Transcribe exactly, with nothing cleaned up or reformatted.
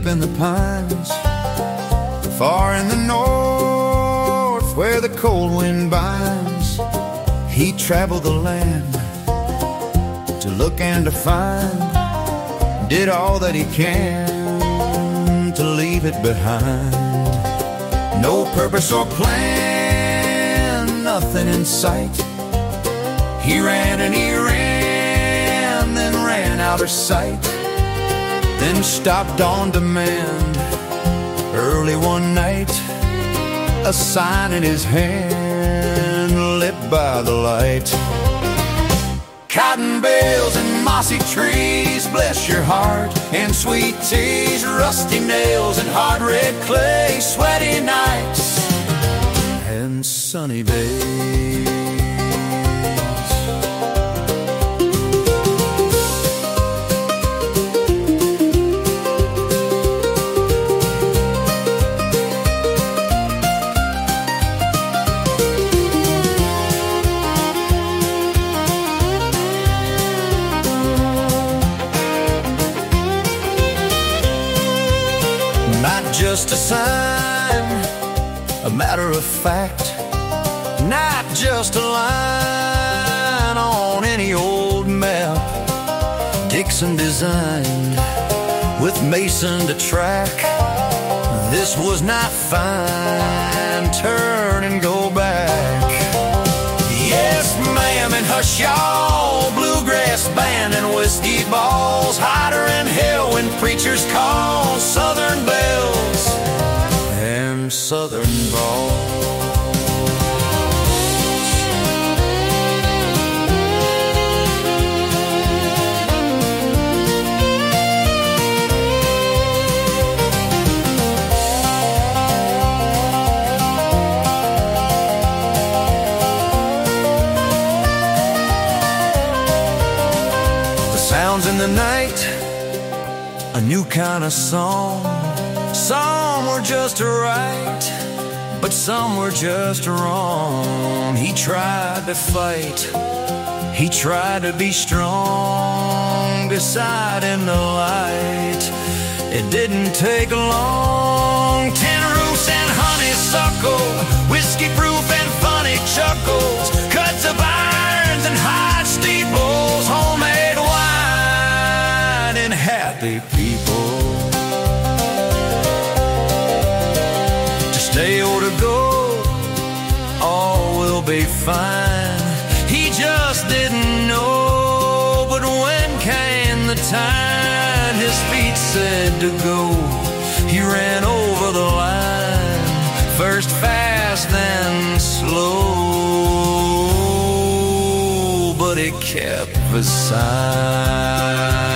in the pines, far in the north where the cold wind binds. He traveled the land to look and to find, did all that he can to leave it behind. No purpose or plan, nothing in sight. He ran and he ran, then ran out of sight, then stopped on demand early one night, a sign in his hand lit by the light. Cotton bales and mossy trees, bless your heart, and sweet teas, rusty nails and hard red clay, sweaty nights and sunny days. Not just a sign, a matter of fact, not just a line on any old map. Dixon designed with Mason to track. This was not fine, turn and go back. Yes, ma'am, and hush y'all, bluegrass band and whiskey balls, hotter than hell when preachers call, southern bells and southern balls. Sounds in the night, a new kind of song. Some were just right, but some were just wrong. He tried to fight, he tried to be strong, beside in the light. It didn't take long. Tin roofs and honeysuckle, whiskey proof and funny chuckles, cuts of irons and high steeples, homemade wine and happy people. To stay or to go, all will be fine. He just didn't know, but when came the time his feet said to go, he ran over the line, first fast then slow, but he kept the sign.